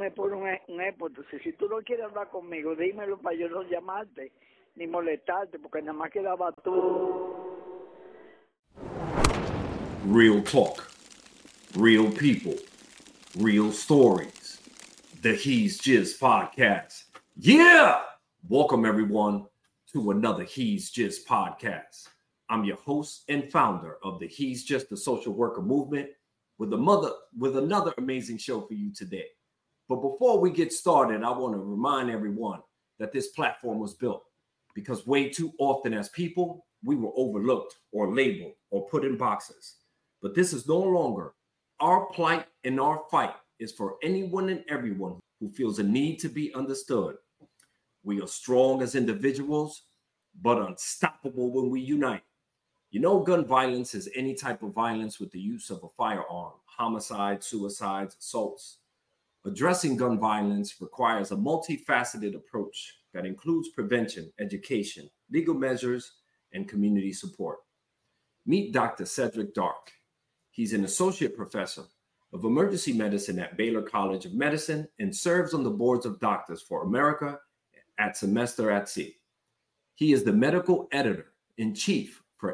me pones un epo. Entonces, si tú no quieres hablar conmigo, dímelo para yo no llamarte ni molestarte, porque nada más quedaba tú. Real talk, real people, real stories. The He's Just podcast. Yeah! Welcome everyone to another He's Just podcast. I'm your host and founder of the He's Just a Social Worker movement with another amazing show for you today. But before we get started, I want to remind everyone that this platform was built because way too often as people, we were overlooked or labeled or put in boxes. But this is no longer. Our plight and our fight is for anyone and everyone who feels a need to be understood. We are strong as individuals, but unstoppable when we unite. You know, gun violence is any type of violence with the use of a firearm, homicide, suicides, assaults. Addressing gun violence requires a multifaceted approach that includes prevention, education, legal measures, and community support. Meet Dr. Cedric Dark. He's an associate professor of emergency medicine at Baylor College of Medicine and serves on the boards of Doctors for America at Semester at Sea. He is the medical editor-in-chief for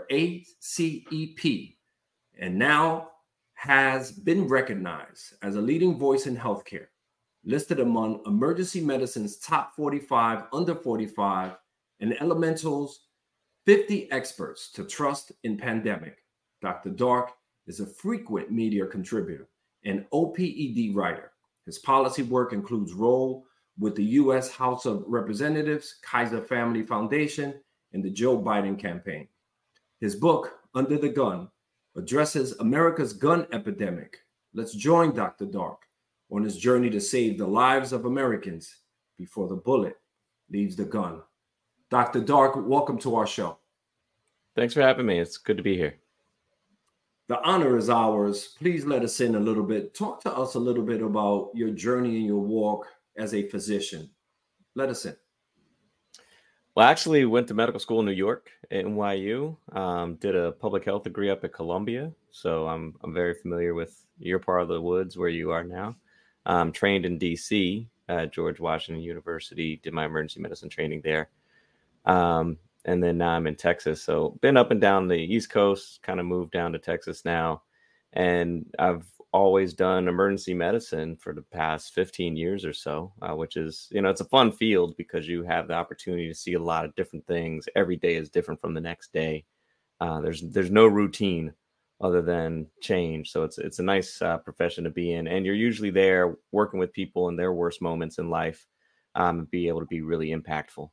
ACEP and now has been recognized as a leading voice in healthcare, listed among emergency medicine's top 45 under 45 and Elemental's 50 experts to trust in pandemic. Dr. Dark is a frequent media contributor and OPED writer. His policy work includes role with the U.S. House of Representatives, Kaiser Family Foundation, and the Joe Biden campaign. His book, Under the Gun, addresses America's gun epidemic. Let's join Dr. Dark on his journey to save the lives of Americans before the bullet leaves the gun. Dr. Dark, welcome to our show. Thanks for having me. It's good to be here. The honor is ours. Please let us in a little bit. Talk to us a little bit about your journey and your walk as a physician. Let us in. Well, I actually went to medical school in New York at NYU. Did a public health degree up at Columbia. So I'm very familiar with your part of the woods where you are now. Trained in DC at George Washington University. Did my emergency medicine training there. And then now I'm in Texas. So been up and down the East Coast, kind of moved down to Texas now. And I've always done emergency medicine for the past 15 years or so, which is, it's a fun field because you have the opportunity to see a lot of different things. Every day is different from the next day. There's no routine other than change. So it's a nice profession to be in. And you're usually there working with people in their worst moments in life, and be able to be really impactful.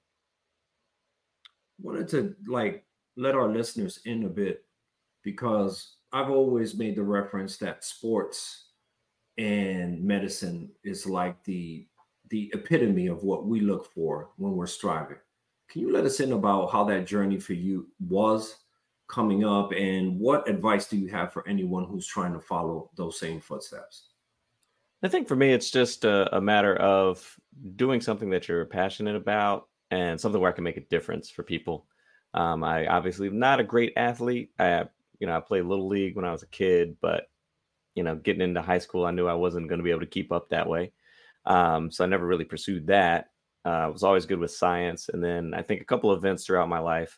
Wanted to let our listeners in a bit because I've always made the reference that sports and medicine is like the epitome of what we look for when we're striving. Can you let us in about how that journey for you was coming up and what advice do you have for anyone who's trying to follow those same footsteps? I think for me, it's just a matter of doing something that you're passionate about and something where I can make a difference for people. I obviously am not a great athlete. I played Little League when I was a kid, but, getting into high school, I knew I wasn't going to be able to keep up that way. So I never really pursued that. I was always good with science. And then I think a couple of events throughout my life,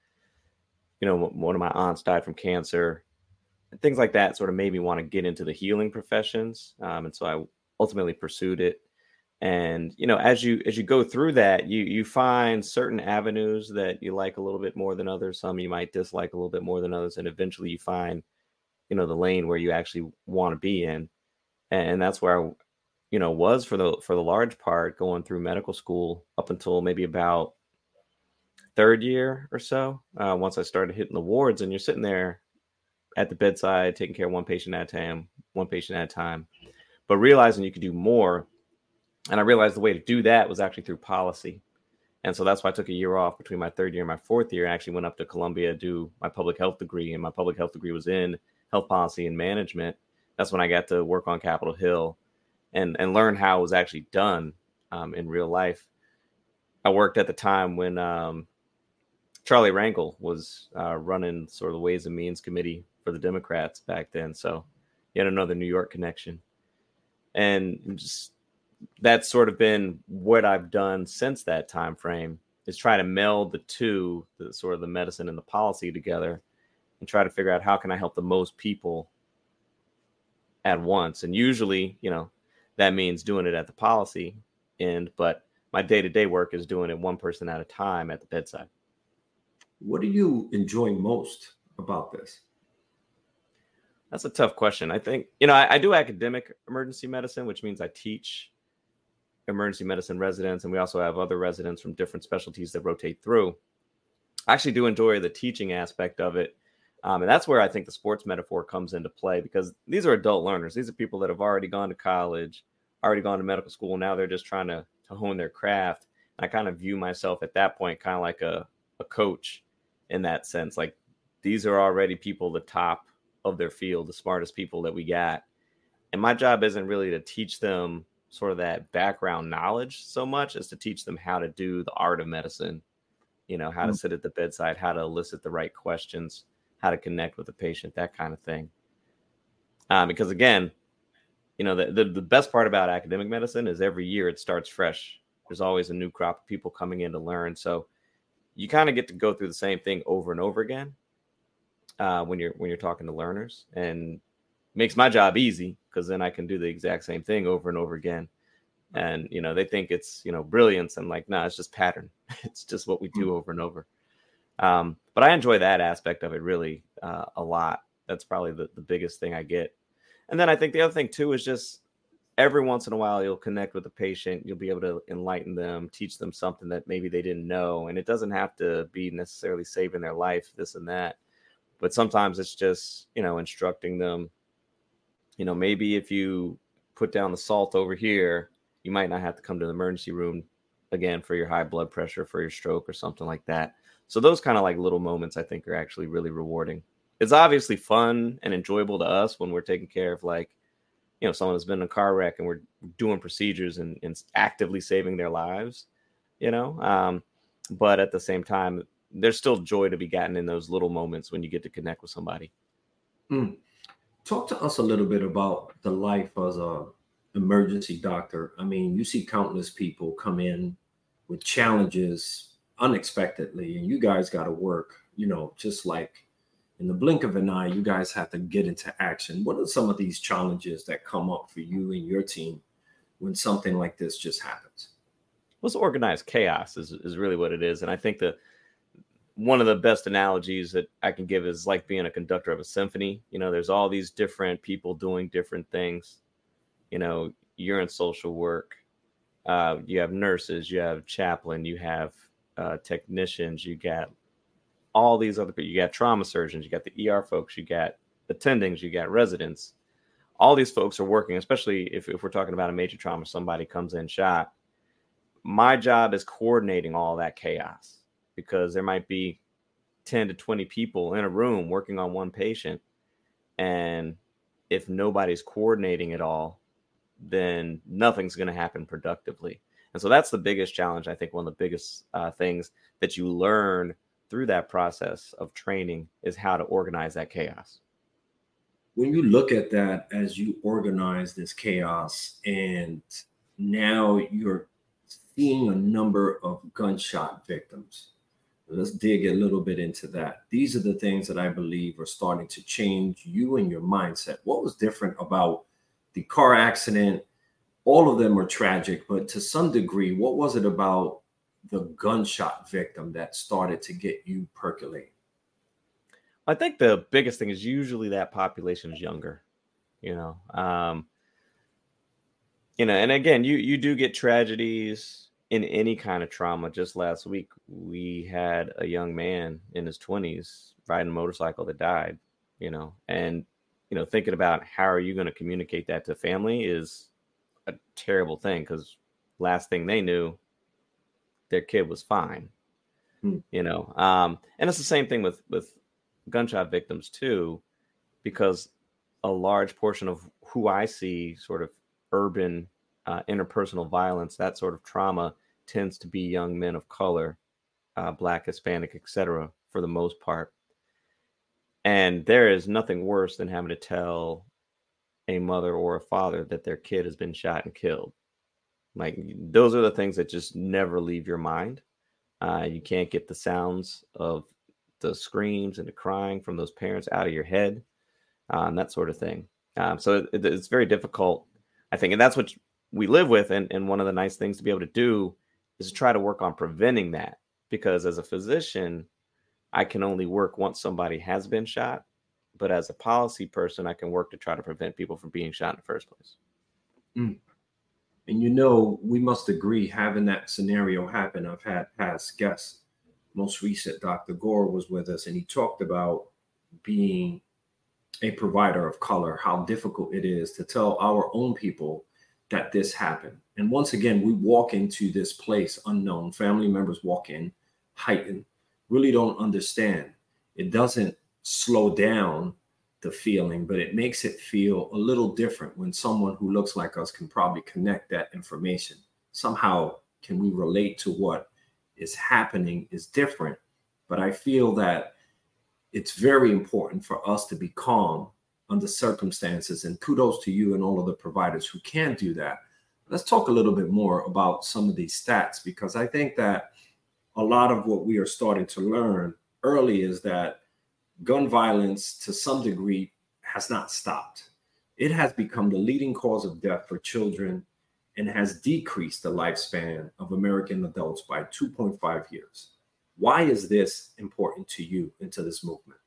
one of my aunts died from cancer. And things like that sort of made me want to get into the healing professions. And so I ultimately pursued it. And, as you go through that, you find certain avenues that you like a little bit more than others. Some you might dislike a little bit more than others. And eventually you find, the lane where you actually want to be in. And that's where I, was for the large part going through medical school up until maybe about third year or so. Once I started hitting the wards and you're sitting there at the bedside, taking care of one patient at a time, but realizing you could do more. And I realized the way to do that was actually through policy. And so that's why I took a year off between my third year and my fourth year. I actually went up to Columbia to do my public health degree. And my public health degree was in health policy and management. That's when I got to work on Capitol Hill and learn how it was actually done in real life. I worked at the time when Charlie Rangel was running sort of the Ways and Means Committee for the Democrats back then. So yet another New York connection. And just that's sort of been what I've done since that time frame, is try to meld the two, the sort of the medicine and the policy together, and try to figure out how can I help the most people at once. And usually, that means doing it at the policy end, but my day-to-day work is doing it one person at a time at the bedside. What do you enjoy most about this? That's a tough question. I think, I do academic emergency medicine, which means I teach emergency medicine residents, and we also have other residents from different specialties that rotate through. I actually do enjoy the teaching aspect of it. And that's where I think the sports metaphor comes into play, because these are adult learners. These are people that have already gone to college, already gone to medical school. Now they're just trying to hone their craft. And I kind of view myself at that point kind of like a coach in that sense. Like, these are already people, the top of their field, the smartest people that we got. And my job isn't really to teach them sort of that background knowledge so much as to teach them how to do the art of medicine, how to sit at the bedside, how to elicit the right questions, how to connect with the patient, that kind of thing. Because again, the best part about academic medicine is every year it starts fresh. There's always a new crop of people coming in to learn. So you kind of get to go through the same thing over and over again when you're talking to learners, and makes my job easy, because then I can do the exact same thing over and over again. And, they think it's, brilliance. I'm like, no, it's just pattern. It's just what we do over and over. But I enjoy that aspect of it really a lot. That's probably the biggest thing I get. And then I think the other thing too is just every once in a while you'll connect with a patient. You'll be able to enlighten them, teach them something that maybe they didn't know. And it doesn't have to be necessarily saving their life, this and that. But sometimes it's just, instructing them, maybe if you put down the salt over here, you might not have to come to the emergency room again for your high blood pressure, for your stroke or something like that. So those kind of like little moments I think are actually really rewarding. It's obviously fun and enjoyable to us when we're taking care of someone that's been in a car wreck and we're doing procedures and actively saving their lives, but at the same time, there's still joy to be gotten in those little moments when you get to connect with somebody. Talk to us a little bit about the life as a emergency doctor. I mean, you see countless people come in with challenges unexpectedly, and you guys got to work, just like in the blink of an eye, you guys have to get into action. What are some of these challenges that come up for you and your team when something like this just happens? Well, it's organized chaos is really what it is. And I think that one of the best analogies that I can give is like being a conductor of a symphony. There's all these different people doing different things. You're in social work. You have nurses, you have chaplain, you have technicians, you got all these other people, you got trauma surgeons, you got the ER folks, you got attendings, you got residents. All these folks are working, especially if we're talking about a major trauma, somebody comes in shot. My job is coordinating all that chaos, because there might be 10 to 20 people in a room working on one patient. And if nobody's coordinating it all, then nothing's going to happen productively. And so that's the biggest challenge. I think one of the biggest things that you learn through that process of training is how to organize that chaos. When you look at that, as you organize this chaos, and now you're seeing a number of gunshot victims, let's dig a little bit into that. These are the things that I believe are starting to change you and your mindset. What was different about the car accident? All of them are tragic, but to some degree, what was it about the gunshot victim that started to get you percolating? I think the biggest thing is usually that population is younger, and again, you do get tragedies in any kind of trauma. Just last week, we had a young man in his 20s riding a motorcycle that died, and, thinking about how are you going to communicate that to family is a terrible thing, because last thing they knew, their kid was fine, and it's the same thing with gunshot victims too, because a large portion of who I see sort of urban interpersonal violence, that sort of trauma, tends to be young men of color, Black, Hispanic, etc., for the most part. And there is nothing worse than having to tell a mother or a father that their kid has been shot and killed. Like those are the things that just never leave your mind. You can't get the sounds of the screams and the crying from those parents out of your head, that sort of thing. So it's very difficult, I think. And that's what we live with. And one of the nice things to be able to do is to try to work on preventing that. Because as a physician, I can only work once somebody has been shot. But as a policy person, I can work to try to prevent people from being shot in the first place. Mm. And we must agree, having that scenario happen, I've had past guests. Most recent, Dr. Gore was with us, and he talked about being a provider of color, how difficult it is to tell our own people that this happened. And once again, we walk into this place unknown. Family members walk in, heightened, really don't understand. It doesn't slow down the feeling, but it makes it feel a little different when someone who looks like us can probably connect that information. Somehow, can we relate to what is happening is different. But I feel that it's very important for us to be calm under circumstances, and kudos to you and all of the providers who can do that. Let's talk a little bit more about some of these stats, because I think that a lot of what we are starting to learn early is that gun violence to some degree has not stopped. It has become the leading cause of death for children and has decreased the lifespan of American adults by 2.5 years. Why is this important to you and to this movement?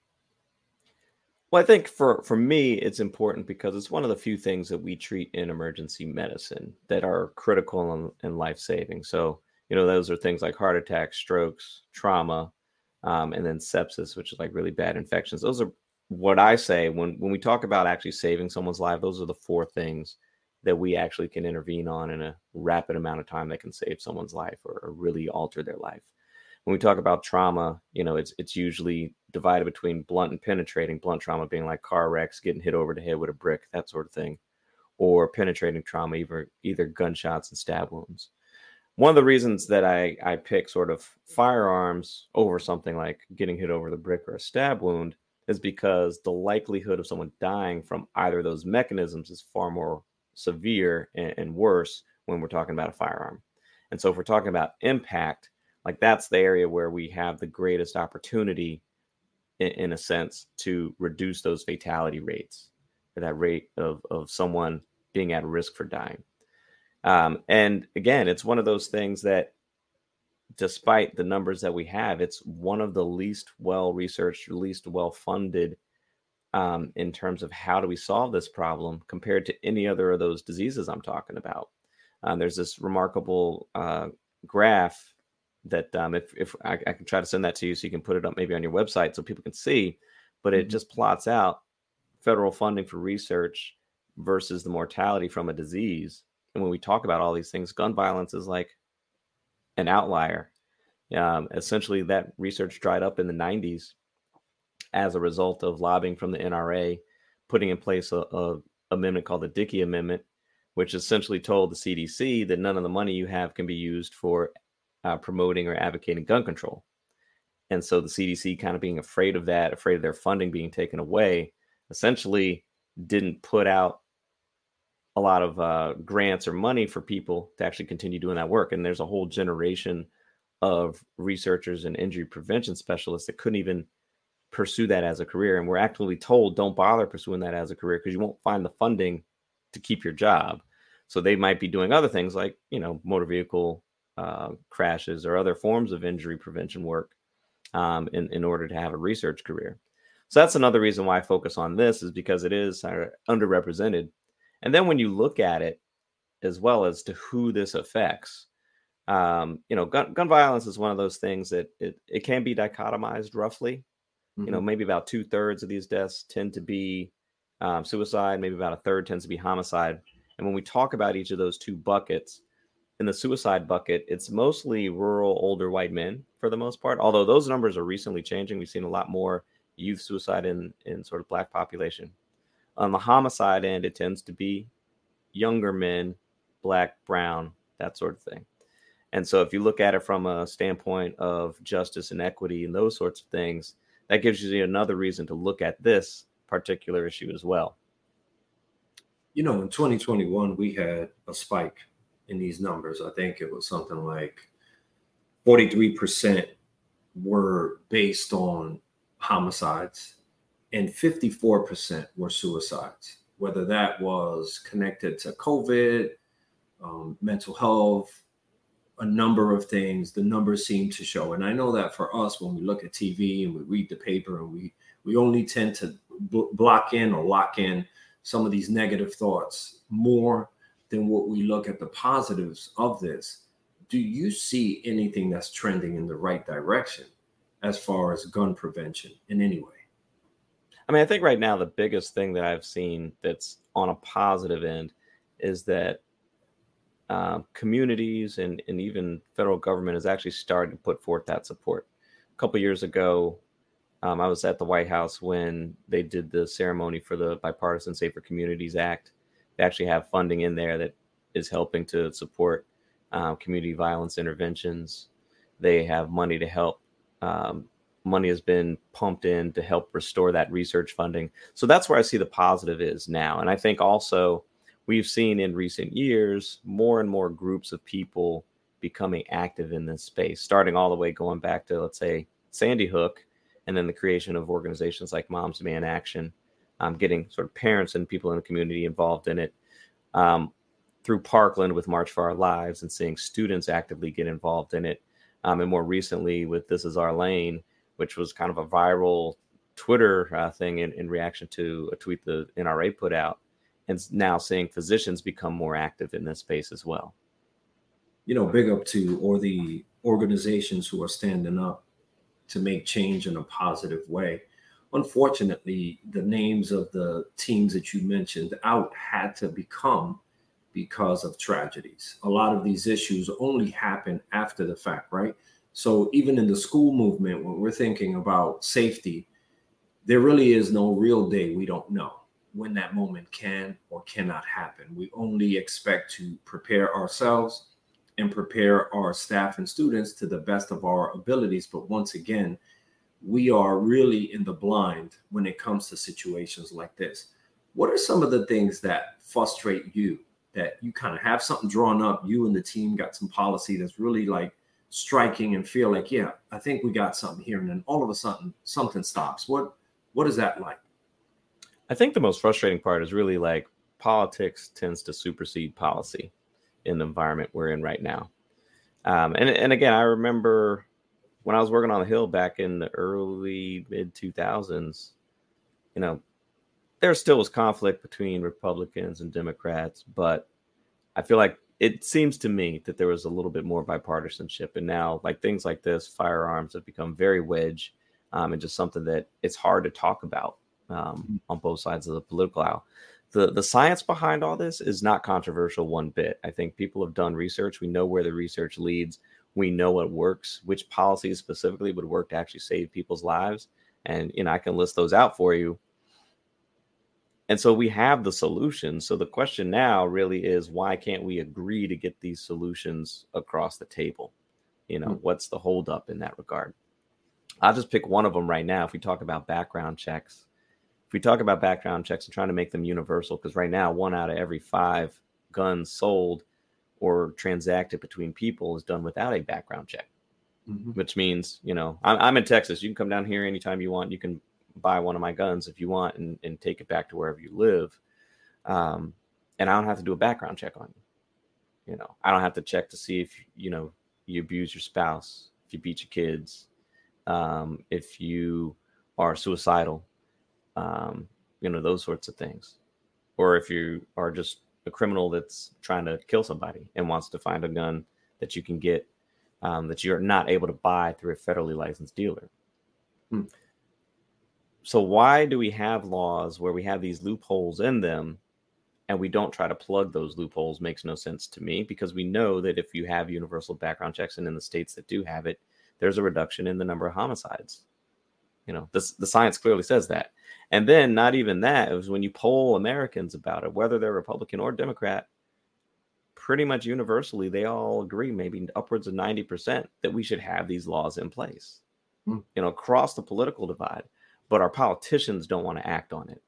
Well, I think for me, it's important because it's one of the few things that we treat in emergency medicine that are critical and life-saving. So, those are things like heart attacks, strokes, trauma, and then sepsis, which is like really bad infections. Those are what I say when we talk about actually saving someone's life. Those are the 4 things that we actually can intervene on in a rapid amount of time that can save someone's life or really alter their life. When we talk about trauma, it's usually divided between blunt and penetrating. Blunt trauma being like car wrecks, getting hit over the head with a brick, that sort of thing, or penetrating trauma, either gunshots and stab wounds. One of the reasons that I pick sort of firearms over something like getting hit over the brick or a stab wound is because the likelihood of someone dying from either of those mechanisms is far more severe and worse when we're talking about a firearm. And so if we're talking about impact, like that's the area where we have the greatest opportunity in a sense to reduce those fatality rates, or that rate of someone being at risk for dying. And again, it's one of those things that despite the numbers that we have, it's one of the least well-researched, least well-funded in terms of how do we solve this problem compared to any other of those diseases I'm talking about. There's this remarkable graph that if I can try to send that to you so you can put it up maybe on your website so people can see, but it just plots out federal funding for research versus the mortality from a disease. And when we talk about all these things, gun violence is like an outlier. Essentially, that research dried up in the 90s as a result of lobbying from the NRA, putting in place a amendment called the Dickey Amendment, which essentially told the CDC that none of the money you have can be used for promoting or advocating gun control. And so the CDC, kind of being afraid of that, afraid of their funding being taken away, essentially didn't put out a lot of grants or money for people to actually continue doing that work. And there's a whole generation of researchers and injury prevention specialists that couldn't even pursue that as a career. And we're actively told, don't bother pursuing that as a career because you won't find the funding to keep your job. So they might be doing other things like, motor vehicle crashes or other forms of injury prevention work in order to have a research career. So that's another reason why I focus on this, is because it is underrepresented. And then when you look at it as well as to who this affects, gun violence is one of those things that it can be dichotomized roughly. Mm-hmm. Maybe about 2/3 of these deaths tend to be suicide. Maybe about 1/3 tends to be homicide. And when we talk about each of those 2 buckets, in the suicide bucket, it's mostly rural, older white men for the most part, although those numbers are recently changing. We've seen a lot more youth suicide in sort of Black population. On the homicide end, it tends to be younger men, Black, brown, that sort of thing. And so if you look at it from a standpoint of justice and equity and those sorts of things, that gives you another reason to look at this particular issue as well. In 2021, we had a spike in these numbers. I think it was something like 43% were based on homicides and 54% were suicides, whether that was connected to COVID, mental health, a number of things. The numbers seem to show. And I know that for us, when we look at TV and we read the paper, and we only tend to block in or lock in some of these negative thoughts more than what we look at the positives of this. Do you see anything that's trending in the right direction as far as gun prevention in any way? I mean, I think right now the biggest thing that I've seen that's on a positive end is that communities and even federal government is actually starting to put forth that support. A couple of years ago, I was at the White House when they did the ceremony for the Bipartisan Safer Communities Act. They actually have funding in there that is helping to support community violence interventions. They have money to help. Money has been pumped in to help restore that research funding. So that's where I see the positive is now. And I think also we've seen in recent years more and more groups of people becoming active in this space, starting all the way going back to, let's say, Sandy Hook, and then the creation of organizations like Moms Demand Action, getting sort of parents and people in the community involved in it, through Parkland with March for Our Lives, and seeing students actively get involved in it. And more recently with This Is Our Lane, which was kind of a viral Twitter thing in reaction to a tweet the NRA put out, and now seeing physicians become more active in this space as well. You know, big up to or the organizations who are standing up to make change in a positive way. Unfortunately, the names of the teams that you mentioned out had to become because of tragedies. A lot of these issues only happen after the fact, right? So even in the school movement, when we're thinking about safety, there really is no real day we don't know when that moment can or cannot happen. We only expect to prepare ourselves and prepare our staff and students to the best of our abilities. But once again, we are really in the blind when it comes to situations like this. What are some of the things that frustrate you, that you kind of have something drawn up, you and the team got some policy that's really like striking and feel like, yeah, I think we got something here, and then all of a sudden something stops? What is that like? I think the most frustrating part is really like politics tends to supersede policy in the environment we're in right now. And again, I remember when I was working on the Hill back in the early mid 2000s, you know, there still was conflict between Republicans and Democrats, but I feel like it seems to me that there was a little bit more bipartisanship. And now, like, things like this, firearms have become very wedge, and just something that it's hard to talk about on both sides of the political aisle. The science behind all this is not controversial one bit. I think people have done research. We know where the research leads. We know what works, which policies specifically would work to actually save people's lives. And, you know, I can list those out for you. And so we have the solutions. So the question now really is, why can't we agree to get these solutions across the table? You know, what's the holdup in that regard? I'll just pick one of them right now. If we talk about background checks, and trying to make them universal, because right now 1 out of every 5 guns sold or transacted between people is done without a background check, which means, you know, I'm in Texas. You can come down here anytime you want. You can buy one of my guns if you want and take it back to wherever you live. And I don't have to do a background check on you. You know, I don't have to check to see if, you know, you abuse your spouse, if you beat your kids, if you are suicidal, you know, those sorts of things. Or if you are just a criminal that's trying to kill somebody and wants to find a gun that you can get, that you're not able to buy through a federally licensed dealer. So why do we have laws where we have these loopholes in them and we don't try to plug those loopholes? Makes no sense to me, because we know that if you have universal background checks, and in the states that do have it, there's a reduction in the number of homicides. You know, the science clearly says that. And then not even that, it was when you poll Americans about it, whether they're Republican or Democrat, pretty much universally, they all agree, maybe upwards of 90%, that we should have these laws in place, you know, across the political divide. But our politicians don't want to act on it.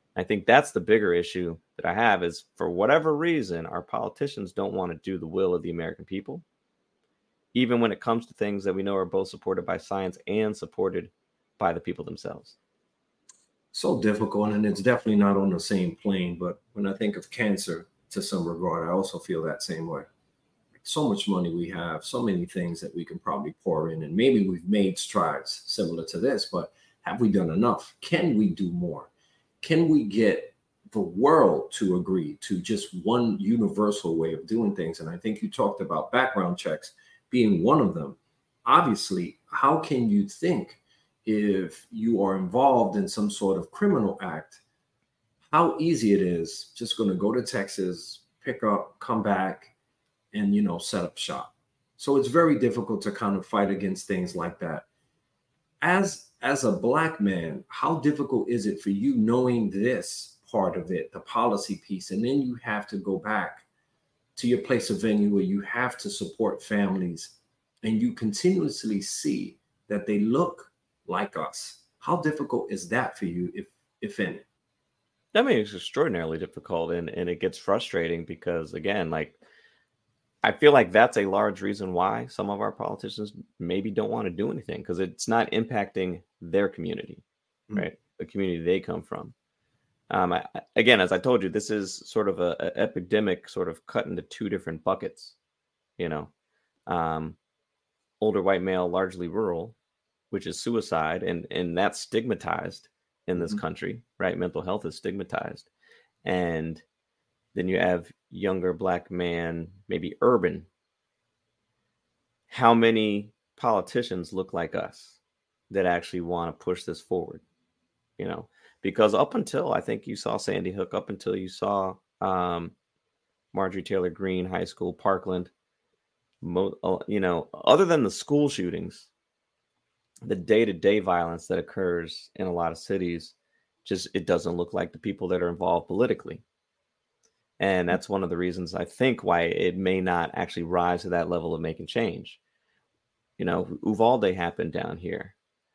I think that's the bigger issue that I have is, for whatever reason, our politicians don't want to do the will of the American people, even when it comes to things that we know are both supported by science and supported by the people themselves. So difficult, and it's definitely not on the same plane. But when I think of cancer to some regard, I also feel that same way. So much money we have, so many things that we can probably pour in, and maybe we've made strides similar to this, but have we done enough? Can we do more? Can we get the world to agree to just one universal way of doing things? And I think you talked about background checks being one of them. Obviously, how can you think, if you are involved in some sort of criminal act, how easy it is just going to go to Texas, pick up, come back, and, set up shop? So it's very difficult to kind of fight against things like that. As a Black man, how difficult is it for you knowing this part of it, the policy piece, and then you have to go back to your place of venue where you have to support families, and you continuously see that they look like us? How difficult is that for you, if any? I mean, it's extraordinarily difficult, and it gets frustrating because, again, like, I feel like that's a large reason why some of our politicians maybe don't want to do anything, because it's not impacting their community, right? The community they come from. Again, as I told you, this is sort of a epidemic, sort of cut into two different buckets. Older white male, largely rural, which is suicide, and that's stigmatized in this country, right? Mental health is stigmatized, and then you have younger Black man, maybe urban. How many politicians look like us that actually want to push this forward? Because up until, I think you saw Sandy Hook, up until you saw Marjorie Taylor Greene High School, Parkland, other than the school shootings, the day-to-day violence that occurs in a lot of cities, it doesn't look like the people that are involved politically. And that's one of the reasons, I think, why it may not actually rise to that level of making change. Uvalde happened down here.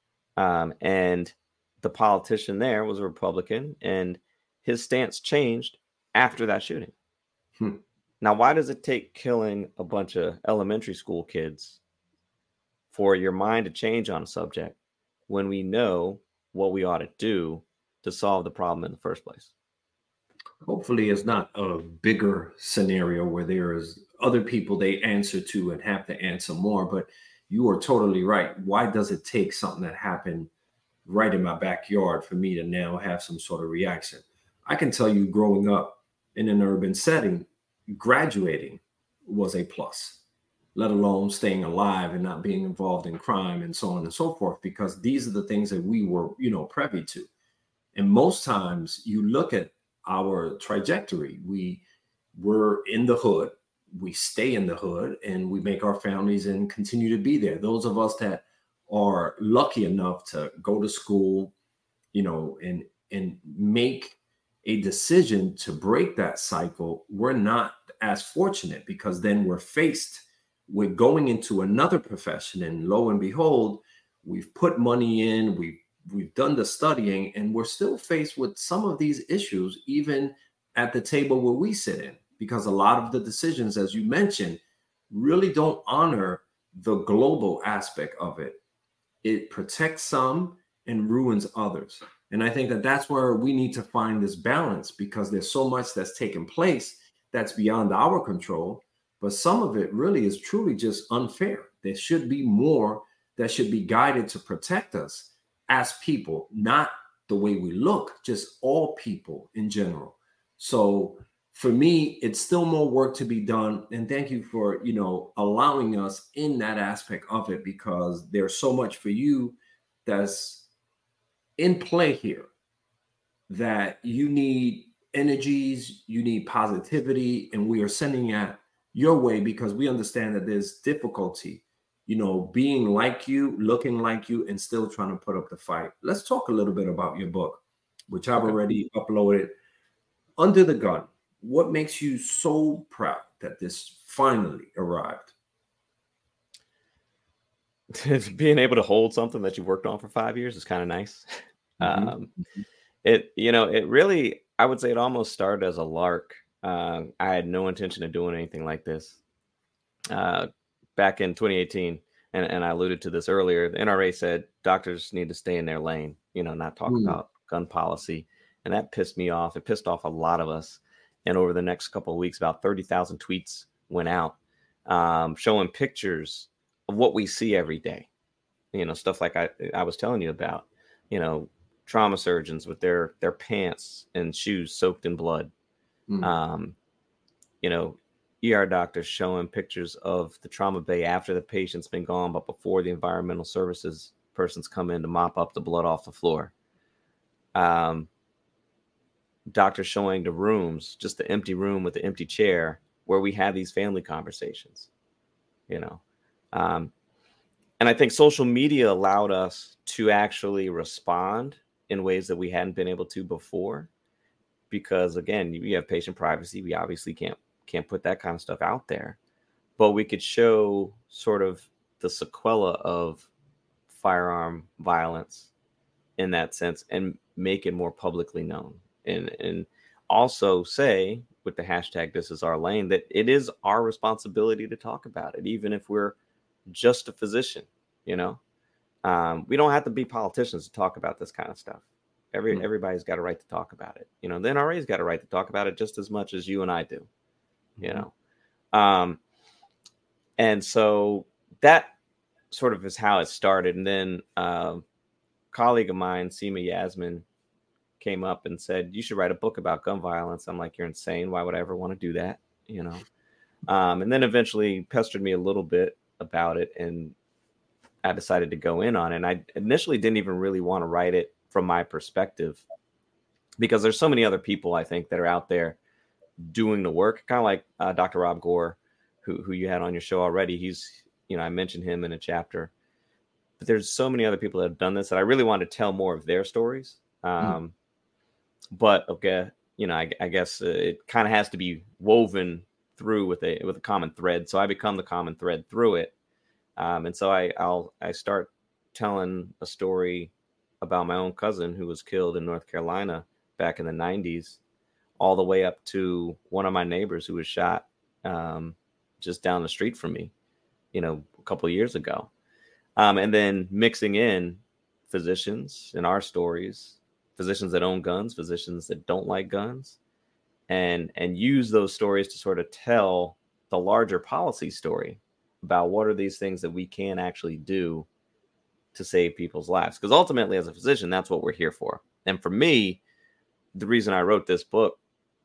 And the politician there was a Republican, and his stance changed after that shooting. Now, why does it take killing a bunch of elementary school kids for your mind to change on a subject when we know what we ought to do to solve the problem in the first place? Hopefully it's not a bigger scenario where there is other people they answer to and have to answer more, but you are totally right. Why does it take something that happened right in my backyard for me to now have some sort of reaction? I can tell you, growing up in an urban setting, graduating was a plus, let alone staying alive and not being involved in crime and so on and so forth, because these are the things that we were, privy to. And most times you look at our trajectory, we were in the hood, we stay in the hood, and we make our families and continue to be there. Those of us that are lucky enough to go to school, and make a decision to break that cycle, we're not as fortunate, because then we're faced with going into another profession, and lo and behold, we've put money in, we've done the studying, and we're still faced with some of these issues, even at the table where we sit in, because a lot of the decisions, as you mentioned, really don't honor the global aspect of it. It protects some and ruins others. And I think that that's where we need to find this balance, because there's so much that's taken place that's beyond our control, but some of it really is truly just unfair. There should be more that should be guided to protect us as people, not the way we look, just all people in general. So for me, it's still more work to be done. And thank you for, allowing us in that aspect of it, because there's so much for you that's in play here, that you need energies, you need positivity, and we are sending that your way, because we understand that there's difficulty, being like you, looking like you, and still trying to put up the fight. Let's talk a little bit about your book, which I've already uploaded, Under the Gun. What makes you so proud that this finally arrived? Being able to hold something that you worked on for 5 years is kind of nice. It really, I would say it almost started as a lark. I had no intention of doing anything like this. Back in 2018, and I alluded to this earlier, the NRA said doctors need to stay in their lane, not talk about gun policy. And that pissed me off. It pissed off a lot of us. And over the next couple of weeks, about 30,000 tweets went out showing pictures of what we see every day. Stuff like I was telling you about, trauma surgeons with their pants and shoes soaked in blood. ER doctors showing pictures of the trauma bay after the patient's been gone, but before the environmental services persons come in to mop up the blood off the floor. Doctors showing the rooms, just the empty room with the empty chair where we have these family conversations, and I think social media allowed us to actually respond in ways that we hadn't been able to before, because again, you have patient privacy. We obviously can't put that kind of stuff out there, but we could show sort of the sequela of firearm violence in that sense and make it more publicly known, and also say with the hashtag This Is Our Lane that it is our responsibility to talk about it, even if we're just a physician. We don't have to be politicians to talk about this kind of stuff. Everybody's got a right to talk about it. The NRA's got a right to talk about it just as much as you and I do. And so that sort of is how it started. And then a colleague of mine, Seema Yasmin, came up and said, you should write a book about gun violence. I'm like, you're insane. Why would I ever want to do that? And then eventually pestered me a little bit about it. And I decided to go in on it. And I initially didn't even really want to write it from my perspective, because there's so many other people, I think, that are out there doing the work, kind of like Dr. Rob Gore, who you had on your show already. He's, I mentioned him in a chapter, but there's so many other people that have done this that I really want to tell more of their stories. But okay, I guess it kind of has to be woven through with a common thread. So I become the common thread through it. And so I start telling a story about my own cousin who was killed in North Carolina back in the 90s, all the way up to one of my neighbors who was shot just down the street from me, a couple of years ago. And then mixing in physicians in our stories, physicians that own guns, physicians that don't like guns, and use those stories to sort of tell the larger policy story about what are these things that we can actually do to save people's lives. Because ultimately, as a physician, that's what we're here for. And for me, the reason I wrote this book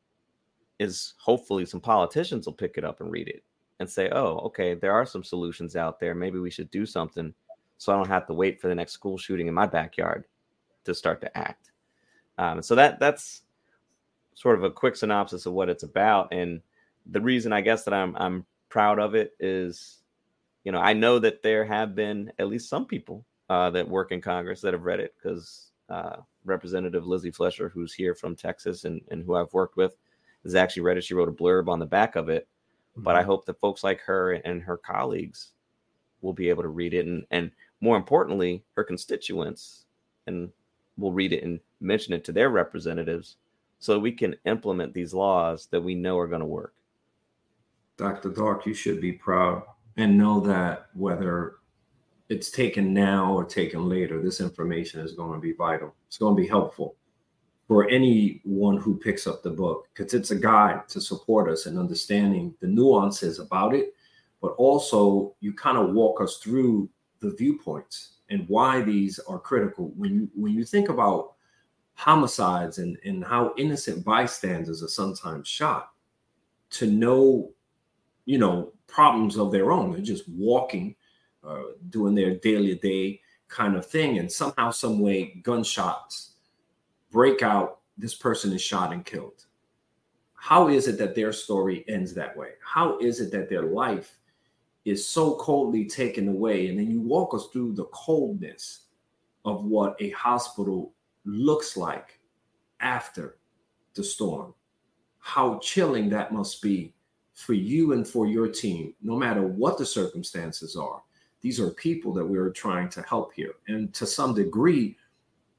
is hopefully some politicians will pick it up and read it and say, oh, okay, there are some solutions out there. Maybe we should do something so I don't have to wait for the next school shooting in my backyard to start to act. So that's sort of a quick synopsis of what it's about. And the reason I guess that I'm proud of it is, I know that there have been at least some people that work in Congress that have read it, because Representative Lizzie Fletcher, who's here from Texas and who I've worked with, has actually read it. She wrote a blurb on the back of it. But I hope that folks like her and her colleagues will be able to read it. And more importantly, her constituents and will read it and mention it to their representatives so we can implement these laws that we know are going to work. Dr. Dark, you should be proud and know that whether it's taken now or taken later, this information is going to be vital. It's going to be helpful for anyone who picks up the book, because it's a guide to support us in understanding the nuances about it, but also you kind of walk us through the viewpoints and why these are critical. When you think about homicides and how innocent bystanders are sometimes shot, to know, problems of their own. They're just walking, doing their daily day kind of thing, and somehow, some way, gunshots break out. This person is shot and killed. How is it that their story ends that way? How is it that their life is so coldly taken away? And then you walk us through the coldness of what a hospital looks like after the storm. How chilling that must be for you and for your team, no matter what the circumstances are. These are people that we're trying to help here. And to some degree,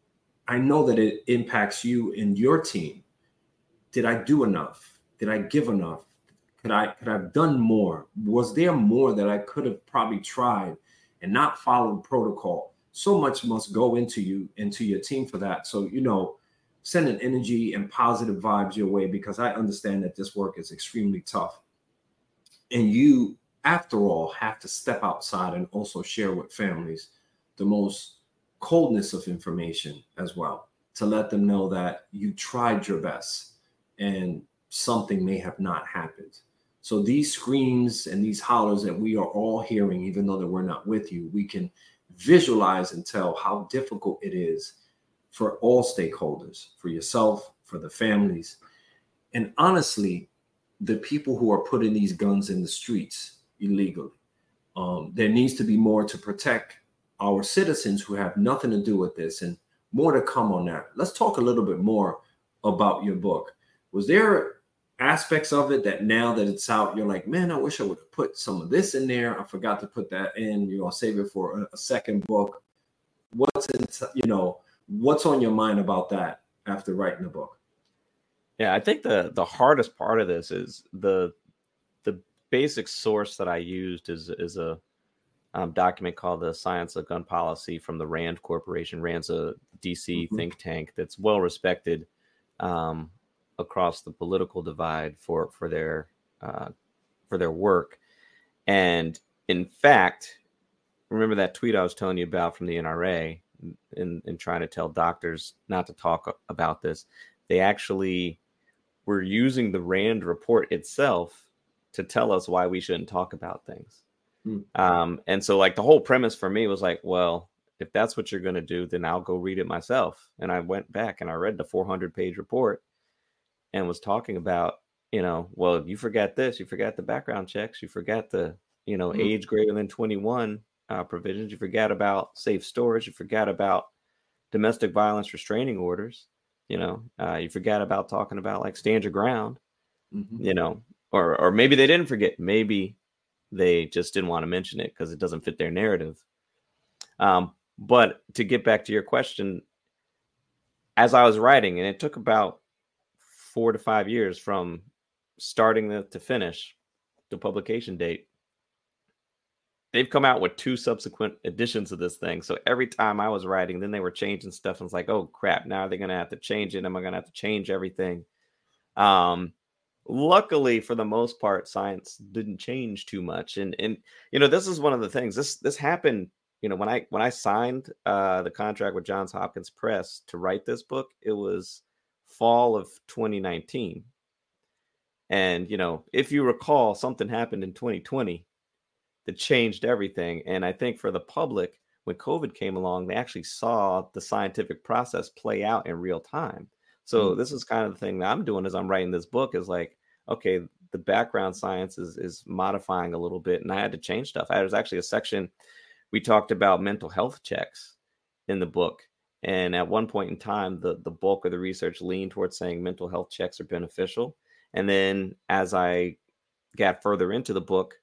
I know that it impacts you and your team. Did I do enough? Did I give enough? Could I have done more? Was there more that I could have probably tried and not followed protocol? So much must go into you, into your team for that. So, sending energy and positive vibes your way, because I understand that this work is extremely tough. And you, after all, have to step outside and also share with families the most coldness of information as well, to let them know that you tried your best and something may have not happened. So these screams and these hollers that we are all hearing, even though that we're not with you, we can visualize and tell how difficult it is for all stakeholders, for yourself, for the families, and honestly, the people who are putting these guns in the streets illegally. There needs to be more to protect our citizens who have nothing to do with this, and more to come on that. Let's talk a little bit more about your book. Was there aspects of it that now that it's out, you're like, man, I wish I would have put some of this in there. I forgot to put that in, save it for a second book. What's on your mind about that after writing the book? Yeah, I think the hardest part of this is the basic source that I used is a document called The Science of Gun Policy from the RAND Corporation. RAND's a DC think tank that's well respected across the political divide for their work. And in fact, remember that tweet I was telling you about from the NRA in trying to tell doctors not to talk about this? They actually were using the RAND report itself to tell us why we shouldn't talk about things. And so like the whole premise for me was like, well, if that's what you're going to do, then I'll go read it myself. And I went back and I read the 400-page report and was talking about, well, you forgot this, you forgot the background checks, you forgot the, age greater than 21 provisions, you forgot about safe storage, you forgot about domestic violence restraining orders, you forgot about talking about like stand your ground, or maybe they didn't forget, maybe they just didn't want to mention it because it doesn't fit their narrative. But to get back to your question, as I was writing, and it took about 4 to 5 years from starting to finish the publication date, they've come out with 2 subsequent editions of this thing. So every time I was writing, then they were changing stuff. And it's like, oh crap, now they're going to have to change it. Am I going to have to change everything? Luckily, for the most part, science didn't change too much. And this is one of the things. This happened. When I signed the contract with Johns Hopkins Press to write this book, it was fall of 2019. And if you recall, something happened in 2020 that changed everything. And I think for the public, when COVID came along, they actually saw the scientific process play out in real time. So this is kind of the thing that I'm doing as I'm writing this book is like, okay, the background science is modifying a little bit, and I had to change stuff. There's actually a section we talked about mental health checks in the book. And at one point in time, the bulk of the research leaned towards saying mental health checks are beneficial. And then as I got further into the book,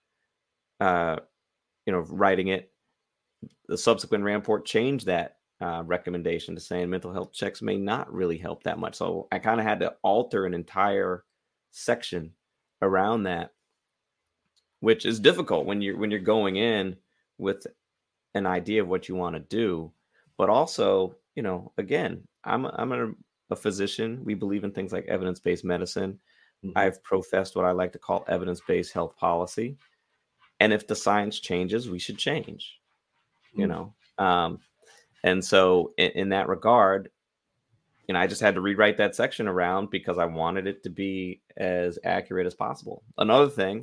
writing it, the subsequent RAND report changed that recommendation to saying mental health checks may not really help that much. So I kind of had to alter an entire section around that, which is difficult when you're going in with an idea of what you want to do. But also, again, I'm a physician. We believe in things like evidence-based medicine. I've professed what I like to call evidence-based health policy. And if the science changes, we should change, And so in that regard, I just had to rewrite that section around because I wanted it to be as accurate as possible. Another thing,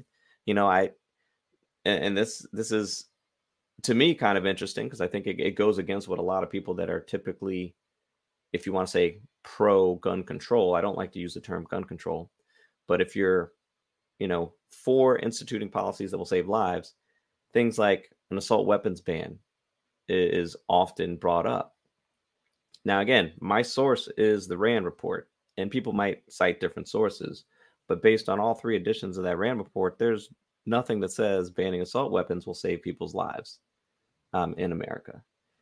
this is to me kind of interesting because I think it goes against what a lot of people that are typically, if you want to say pro gun control, I don't like to use the term gun control, but if you're, for instituting policies that will save lives, things like an assault weapons ban is often brought up. Now, again, my source is the RAND report, and people might cite different sources, but based on all 3 editions of that RAND report, there's nothing that says banning assault weapons will save people's lives in America.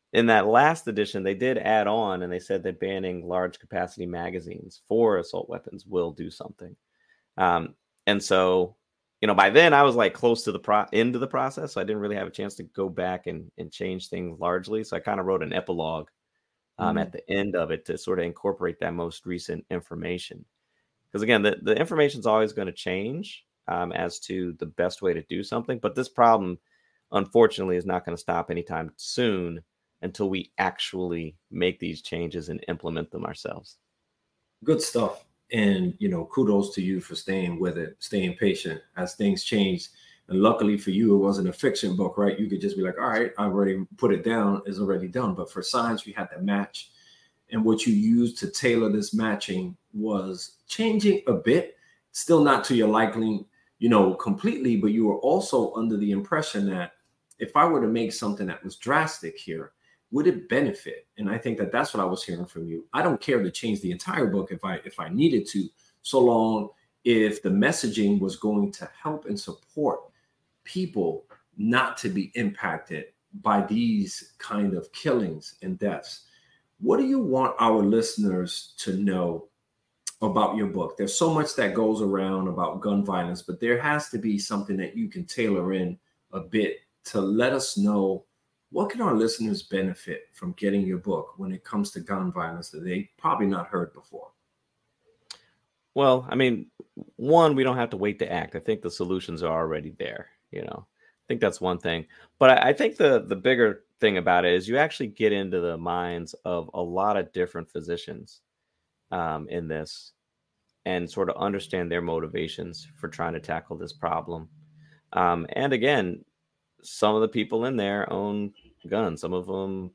in that last edition, they did add on, and they said that banning large capacity magazines for assault weapons will do something. And so, by then I was like close to the end of the process, so I didn't really have a chance to go back and change things largely. So I kind of wrote an epilogue at the end of it to sort of incorporate that most recent information. Because again, the information is always going to change as to the best way to do something. But this problem, unfortunately, is not going to stop anytime soon until we actually make these changes and implement them ourselves. Good stuff. And, kudos to you for staying with it, staying patient as things change. And luckily for you, it wasn't a fiction book, right? You could just be like, all right, I've already put it down. It's already done. But for science, we had to match. And what you used to tailor this matching was changing a bit, still not to your liking, completely. But you were also under the impression that if I were to make something that was drastic here, would it benefit? And I think that that's what I was hearing from you. I don't care to change the entire book if I needed to, so long if the messaging was going to help and support people not to be impacted by these kind of killings and deaths. What do you want our listeners to know about your book? There's so much that goes around about gun violence, but there has to be something that you can tailor in a bit to let us know what can our listeners benefit from getting your book when it comes to gun violence that they probably not heard before. Well, I mean, one, we don't have to wait to act. I think the solutions are already there. I think that's one thing. But I think the bigger thing about it is you actually get into the minds of a lot of different physicians in this and sort of understand their motivations for trying to tackle this problem. And again, some of the people in there own guns. Some of them,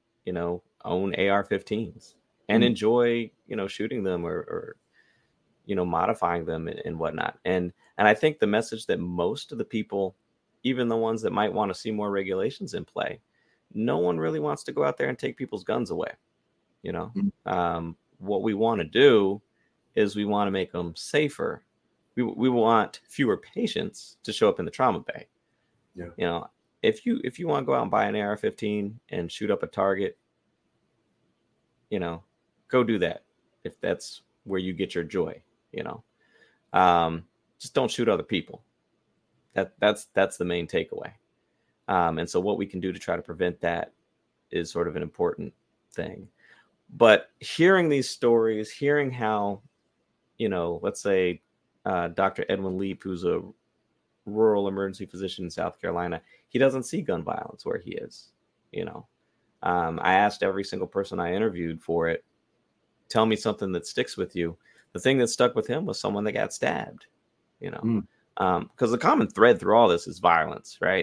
own AR-15s and enjoy, shooting them or modifying them and whatnot. And I think the message that most of the people, even the ones that might want to see more regulations in play, no one really wants to go out there and take people's guns away. What we want to do is we want to make them safer. We want fewer patients to show up in the trauma bay. Yeah. If you want to go out and buy an AR-15 and shoot up a target, go do that. If that's where you get your joy, just don't shoot other people. That's the main takeaway. And so what we can do to try to prevent that is sort of an important thing. But hearing these stories, hearing how, let's say Dr. Edwin Leap, who's a rural emergency physician in South Carolina, he doesn't see gun violence where he is. I asked every single person I interviewed for it, tell me something that sticks with you. The thing that stuck with him was someone that got stabbed, because the common thread through all this is violence, right?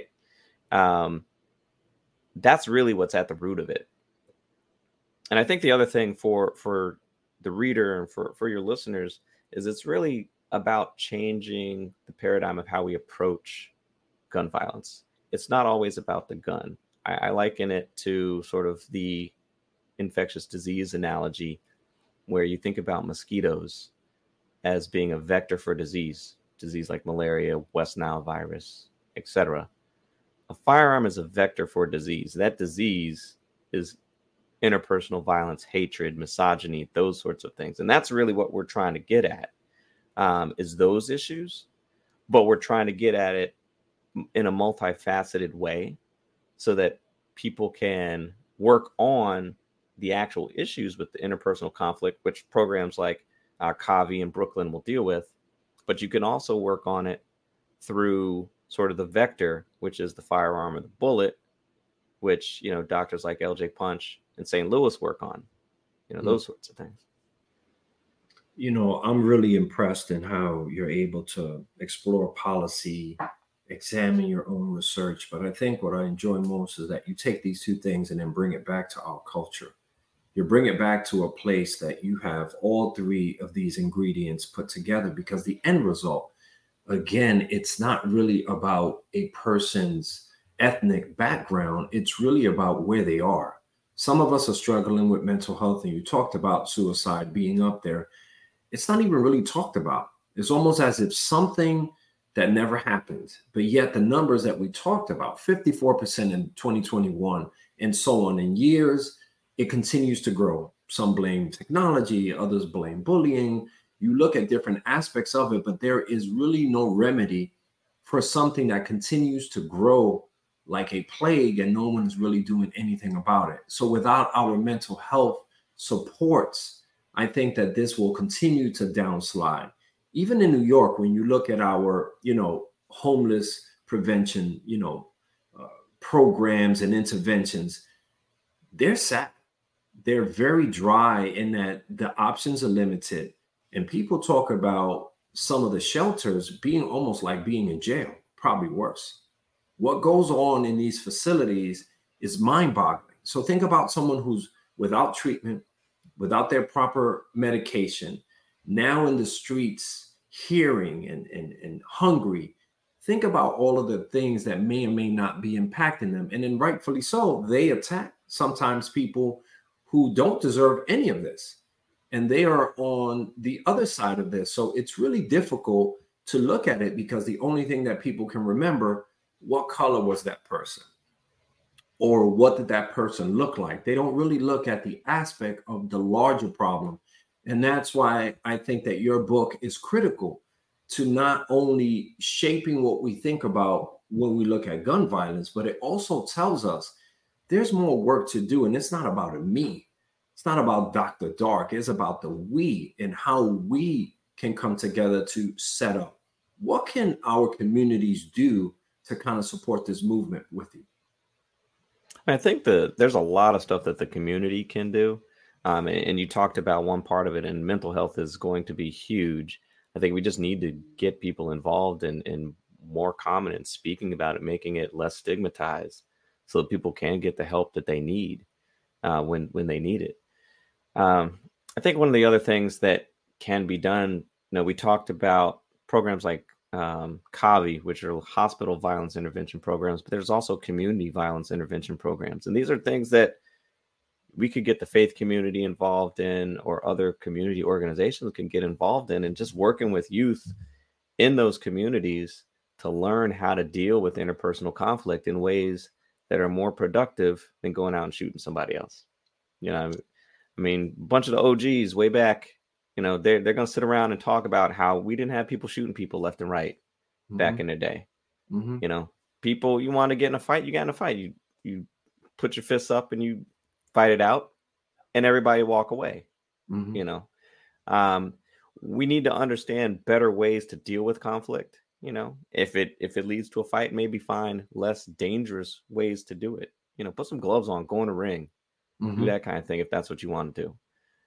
That's really what's at the root of it. And I think the other thing for the reader and for your listeners is it's really about changing the paradigm of how we approach gun violence. It's not always about the gun. I liken it to sort of the infectious disease analogy, where you think about mosquitoes as being a vector for disease like malaria, West Nile virus, etc. A firearm is a vector for disease. That disease is interpersonal violence, hatred, misogyny, those sorts of things. And that's really what we're trying to get at, is those issues. But we're trying to get at it in a multifaceted way so that people can work on the actual issues with the interpersonal conflict, which programs like CAVI in Brooklyn will deal with. But you can also work on it through sort of the vector, which is the firearm or the bullet, which, doctors like LJ Punch in St. Louis work on, those sorts of things. I'm really impressed in how you're able to explore policy, examine your own research. But I think what I enjoy most is that you take these two things and then bring it back to our culture. You bring it back to a place that you have all three of these ingredients put together, because the end result, again, it's not really about a person's ethnic background. It's really about where they are. Some of us are struggling with mental health, and you talked about suicide being up there. It's not even really talked about. It's almost as if something that never happened. But yet the numbers that we talked about, 54% in 2021 and so on in years, it continues to grow. Some blame technology, others blame bullying. You look at different aspects of it, but there is really no remedy for something that continues to grow like a plague and no one's really doing anything about it. So without our mental health supports, I think that this will continue to downslide. Even in New York, when you look at our, homeless prevention, programs and interventions, they're sad. They're very dry in that the options are limited. And people talk about some of the shelters being almost like being in jail, probably worse. What goes on in these facilities is mind-boggling. So think about someone who's without treatment, without their proper medication, now in the streets, hearing and hungry. Think about all of the things that may or may not be impacting them. And then rightfully so, they attack sometimes people who don't deserve any of this. And they are on the other side of this. So it's really difficult to look at it because the only thing that people can remember, what color was that person? Or what did that person look like? They don't really look at the aspect of the larger problem. And that's why I think that your book is critical to not only shaping what we think about when we look at gun violence, but it also tells us there's more work to do. And it's not about a me. It's not about Dr. Dark. It's about the we and how we can come together to set up. What can our communities do to kind of support this movement with you? I think there's a lot of stuff that the community can do. And you talked about one part of it, and mental health is going to be huge. I think we just need to get people involved and more common in speaking about it, making it less stigmatized so that people can get the help that they need when they need it. I think one of the other things that can be done, we talked about programs like CAVI, which are hospital violence intervention programs, but there's also community violence intervention programs. And these are things that we could get the faith community involved in, or other community organizations can get involved in, and just working with youth in those communities to learn how to deal with interpersonal conflict in ways that are more productive than going out and shooting somebody else. A bunch of the OGs way back, they're going to sit around and talk about how we didn't have people shooting people left and right back in the day. People, you want to get in a fight, you get in a fight. You put your fists up and you fight it out, and everybody walk away. We need to understand better ways to deal with conflict. If it leads to a fight, maybe find less dangerous ways to do it. Put some gloves on, go in a ring, do that kind of thing if that's what you want to do.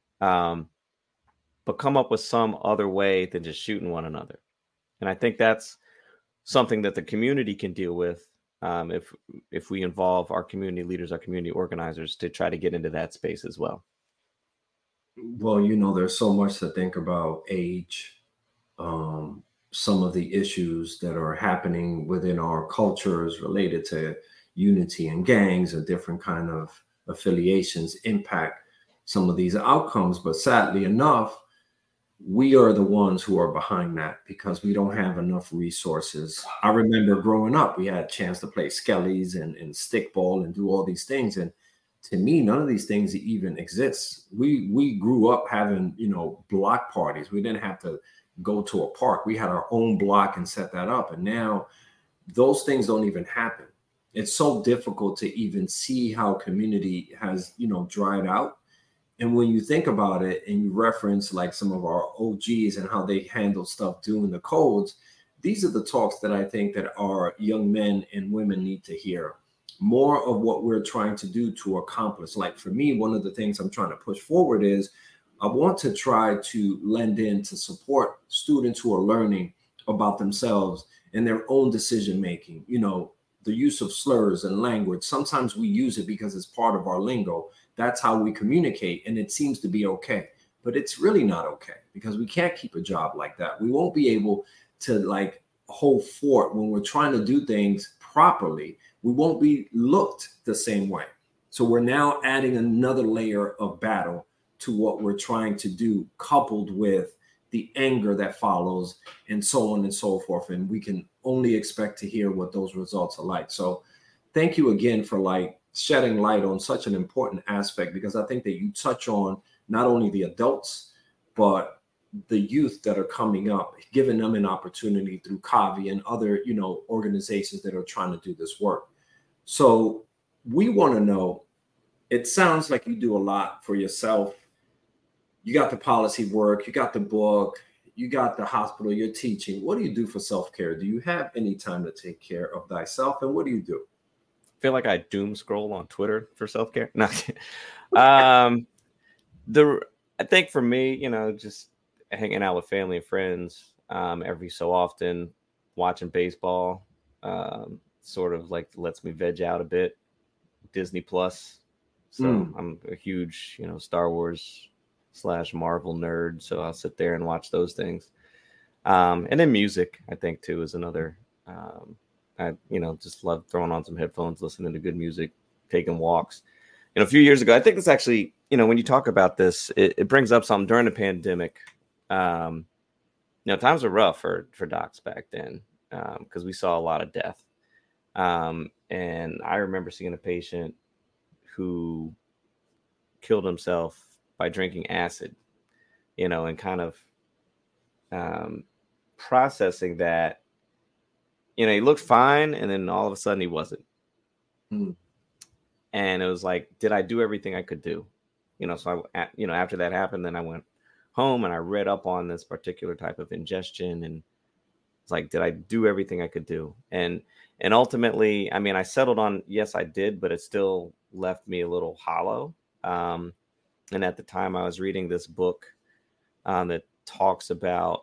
But come up with some other way than just shooting one another. And I think that's something that the community can deal with. If we involve our community leaders, our community organizers, to try to get into that space as well. Well, there's so much to think about: age, some of the issues that are happening within our cultures related to unity and gangs or different kind of affiliations impact some of these outcomes. But sadly enough, we are the ones who are behind that because we don't have enough resources. I remember growing up, we had a chance to play skellies and stickball and do all these things. And to me, none of these things even exist. We grew up having, block parties. We didn't have to go to a park. We had our own block and set that up. And now those things don't even happen. It's so difficult to even see how community has, dried out. And when you think about it and you reference like some of our OGs and how they handle stuff doing the codes, these are the talks that I think that our young men and women need to hear. More of what we're trying to do to accomplish. Like for me, one of the things I'm trying to push forward is I want to try to lend in to support students who are learning about themselves and their own decision making. The use of slurs and language. Sometimes we use it because it's part of our lingo. That's how we communicate, and it seems to be okay. But it's really not okay because we can't keep a job like that. We won't be able to hold fort when we're trying to do things properly. We won't be looked the same way. So we're now adding another layer of battle to what we're trying to do, coupled with the anger that follows, and so on and so forth. And we can only expect to hear what those results are like. So thank you again for like shedding light on such an important aspect, because I think that you touch on not only the adults, but the youth that are coming up, giving them an opportunity through CAVI and other, organizations that are trying to do this work. So we want to know, it sounds like you do a lot for yourself. You got the policy work, you got the book, you got the hospital, you're teaching. What do you do for self-care? Do you have any time to take care of thyself? And what do you do? I feel like I doom scroll on Twitter for self-care. No, I think for me, just hanging out with family and friends every so often, watching baseball, sort of like lets me veg out a bit. Disney Plus. So I'm a huge, Star Wars / Marvel nerd. So I'll sit there and watch those things. And then music, I think, too, is another. I, just love throwing on some headphones, listening to good music, taking walks. A few years ago, I think it's actually, when you talk about this, it brings up something during the pandemic. Times were rough for docs back then because we saw a lot of death. And I remember seeing a patient who killed himself by drinking acid, and kind of processing that, he looked fine. And then all of a sudden he wasn't. And it was like, did I do everything I could do? So after that happened, then I went home and I read up on this particular type of ingestion, and it's like, did I do everything I could do? And ultimately, I settled on, yes, I did, but it still left me a little hollow. And at the time I was reading this book that talks about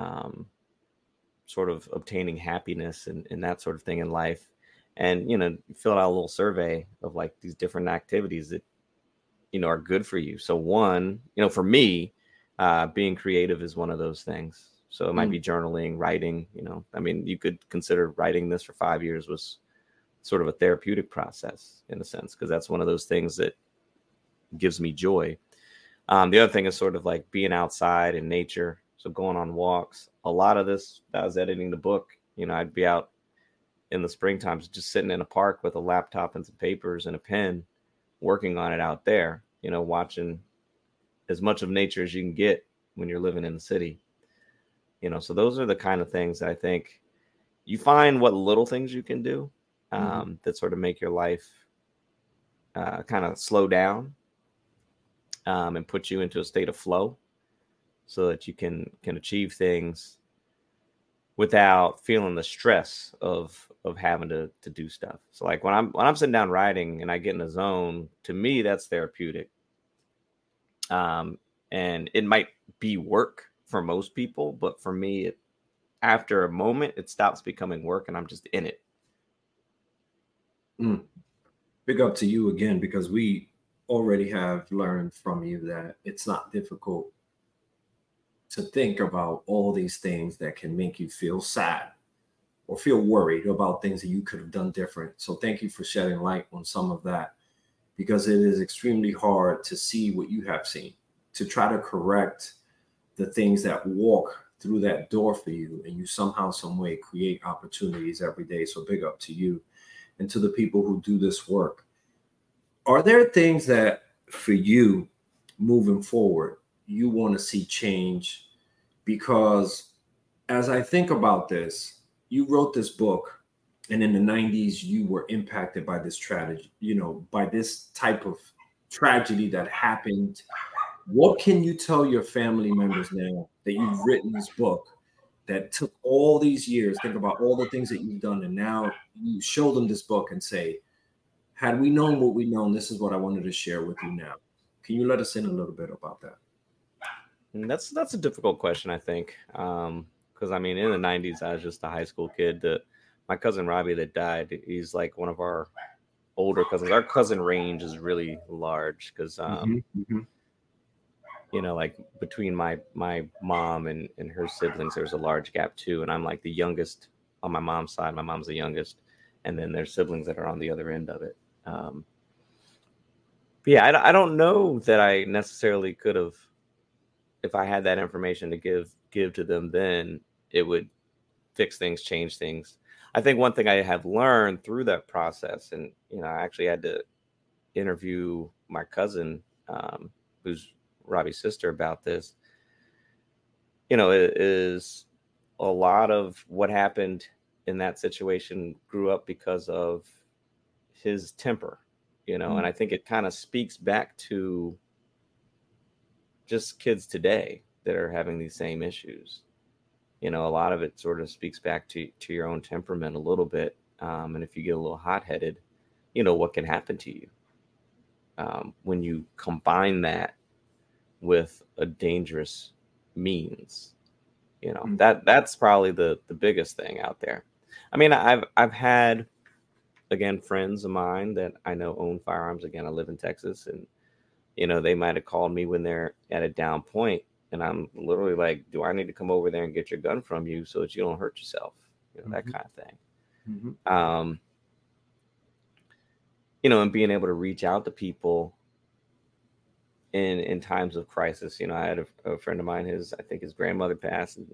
sort of obtaining happiness and that sort of thing in life. And, fill out a little survey of like these different activities that, are good for you. So one, for me, being creative is one of those things. So it might be journaling, writing, you could consider writing this for 5 years was sort of a therapeutic process in a sense, because that's one of those things that gives me joy. The other thing is sort of like being outside in nature. So going on walks. A lot of this, I was editing the book, I'd be out in the springtime, just sitting in a park with a laptop and some papers and a pen, working on it out there, watching as much of nature as you can get when you're living in the city. So those are the kind of things that I think you find what little things you can do that sort of make your life kind of slow down and put you into a state of flow so that you can achieve things without feeling the stress of having to do stuff. So like when I'm sitting down writing and I get in a zone, to me, that's therapeutic. And it might be work for most people, but for me, after a moment, it stops becoming work and I'm just in it. Big up to you again, because we already have learned from you that it's not difficult to think about all these things that can make you feel sad or feel worried about things that you could have done different. So thank you for shedding light on some of that, because it is extremely hard to see what you have seen, to try to correct the things that walk through that door for you, and you somehow, some way create opportunities every day. So big up to you and to the people who do this work. Are there things that for you moving forward, you want to see change? Because as I think about this, you wrote this book, and in the 90s, you were impacted by this tragedy, by this type of tragedy that happened. What can you tell your family members now that you've written this book that took all these years? Think about all the things that you've done, and now you show them this book and say, had we known what we know, this is what I wanted to share with you now. Can you let us in a little bit about that? And that's a difficult question, I think, because in the 90s, I was just a high school kid. My cousin Robbie that died, he's like one of our older cousins. Our cousin range is really large because, like between my mom and her siblings, there's a large gap too. And I'm like the youngest on my mom's side. My mom's the youngest. And then there's siblings that are on the other end of it. I don't know that I necessarily could have if I had that information to give to them, then it would fix things, change things. I think one thing I have learned through that process, and I actually had to interview my cousin, who's Robbie's sister, about this. It is a lot of what happened in that situation grew up because of his temper, and I think it kind of speaks back to just kids today that are having these same issues. A lot of it sort of speaks back to your own temperament a little bit. And if you get a little hot-headed, what can happen to you when you combine that with a dangerous means. That's probably the biggest thing out there. I mean, I've had, again, friends of mine that I know own firearms. Again, I live in Texas, and they might have called me when they're at a down point, and I'm literally like, do I need to come over there and get your gun from you so that you don't hurt yourself? That kind of thing. Mm-hmm. And being able to reach out to people in times of crisis. I had a friend of mine, I think his grandmother passed, and,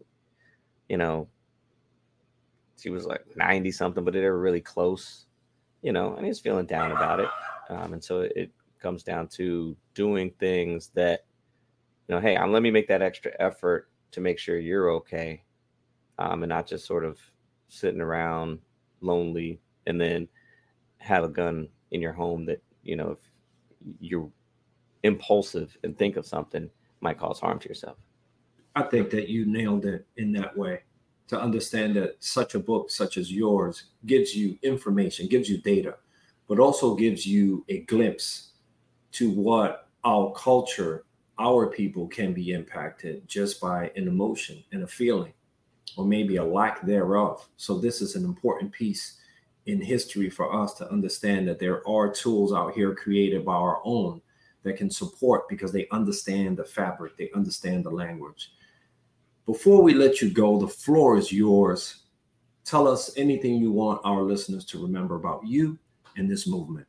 she was like 90 something, but they were really close, and he was feeling down about it. And so it comes down to doing things that, hey, let me make that extra effort to make sure you're okay. And not just sort of sitting around lonely and then have a gun in your home that, if you're impulsive and think of something, might cause harm to yourself. I think that you nailed it in that way, to understand that such a book such as yours gives you information, gives you data, but also gives you a glimpse to what our culture, our people can be impacted just by an emotion and a feeling, or maybe a lack thereof. So this is an important piece in history for us to understand that there are tools out here created by our own that can support, because they understand the fabric, they understand the language. Before we let you go, the floor is yours. Tell us anything you want our listeners to remember about you and this movement.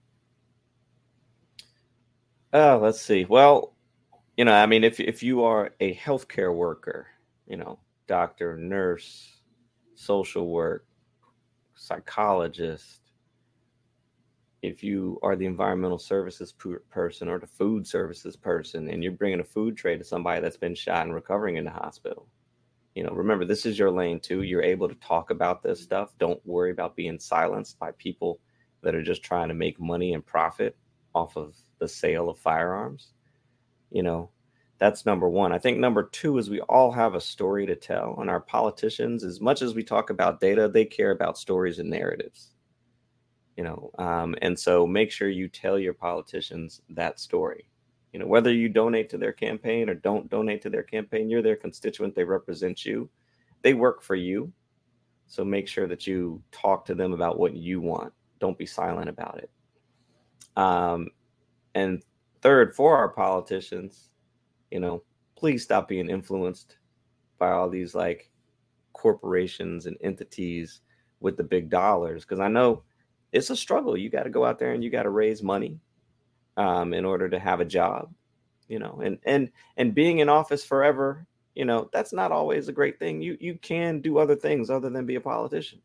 Let's see. Well, if you are a healthcare worker, doctor, nurse, social work, psychologist, if you are the environmental services person or the food services person, and you're bringing a food tray to somebody that's been shot and recovering in the hospital, remember, this is your lane too. You're able to talk about this stuff. Don't worry about being silenced by people that are just trying to make money and profit off of the sale of firearms. That's number one. I think number two is we all have a story to tell, and our politicians, as much as we talk about data, they care about stories and narratives. And so make sure you tell your politicians that story. Whether you donate to their campaign or don't donate to their campaign, you're their constituent. They represent you. They work for you. So make sure that you talk to them about what you want. Don't be silent about it. And third, for our politicians, please stop being influenced by all these like corporations and entities with the big dollars. Because I know it's a struggle. You got to go out there and you got to raise money in order to have a job, and being in office forever, that's not always a great thing. You can do other things other than be a politician,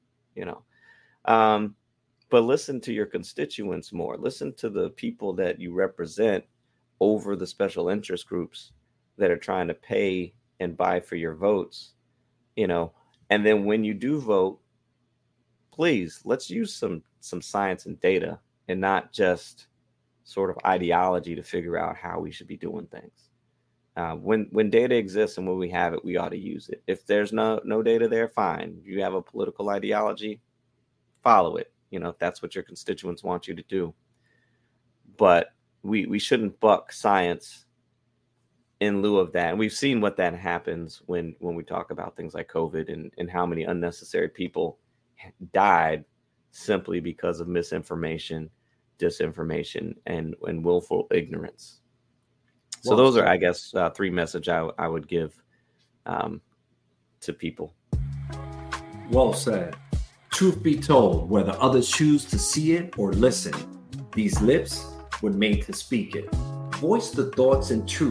but listen to your constituents more. Listen to the people that you represent over the special interest groups that are trying to pay and buy for your votes, and then when you do vote, please, let's use some science and data and not just sort of ideology to figure out how we should be doing things. When data exists and when we have it, we ought to use it. If there's no data there, fine. If you have a political ideology, follow it, if that's what your constituents want you to do. But we shouldn't buck science in lieu of that. And we've seen what that happens when we talk about things like COVID and how many unnecessary people died simply because of misinformation, disinformation, and willful ignorance. So those are, I guess, three messages I would give to people. Well said. Truth be told, whether others choose to see it or listen, these lips were made to speak it. Voice the thoughts and truths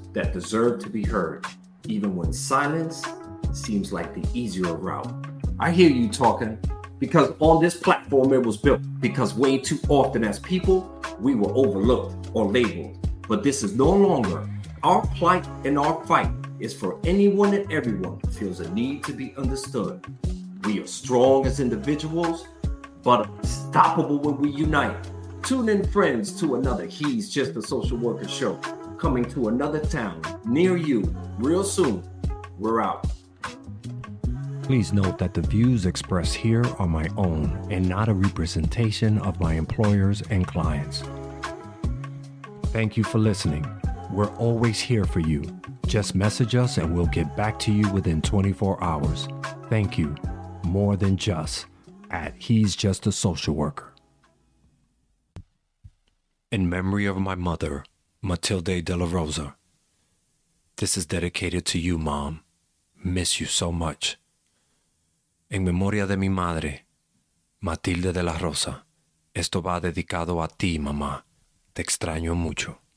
that deserve to be heard, even when silence seems like the easier route. I hear you talking, because on this platform it was built, because way too often as people, we were overlooked or labeled. But this is no longer. Our plight and our fight is for anyone and everyone who feels a need to be understood. We are strong as individuals, but unstoppable when we unite. Tune in, friends, to another He's Just a Social Worker show, coming to another town near you real soon. We're out. Please note that the views expressed here are my own and not a representation of my employers and clients. Thank you for listening. We're always here for you. Just message us and we'll get back to you within 24 hours. Thank you. More than just at He's Just a Social Worker. In memory of my mother, Matilde de la Rosa. This is dedicated to you, Mom. Miss you so much. En memoria de mi madre, Matilde de la Rosa. Esto va dedicado a ti, mamá. Te extraño mucho.